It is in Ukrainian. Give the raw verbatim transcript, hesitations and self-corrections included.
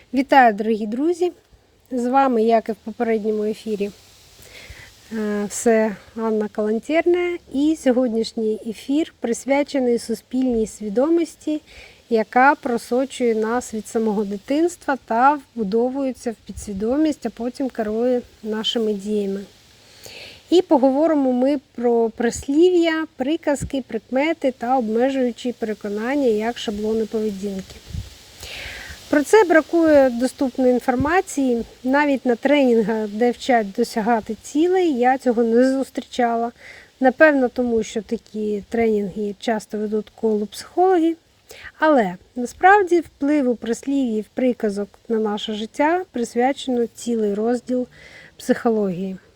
Вітаю, дорогі друзі! З вами, як і в попередньому ефірі, все Анна Калантерна. І сьогоднішній ефір присвячений суспільній свідомості, яка просочує нас від самого дитинства та вбудовується в підсвідомість, а потім керує нашими діями. І поговоримо ми про прислів'я, приказки, прикмети та обмежуючі переконання як шаблони поведінки. Про це бракує доступної інформації. Навіть на тренінгах, де вчать досягати цілей, я цього не зустрічала. Напевно, тому що такі тренінги часто ведуть коло психологи. Але насправді впливу прислів'їв, приказок на наше життя присвячено цілий розділ психології.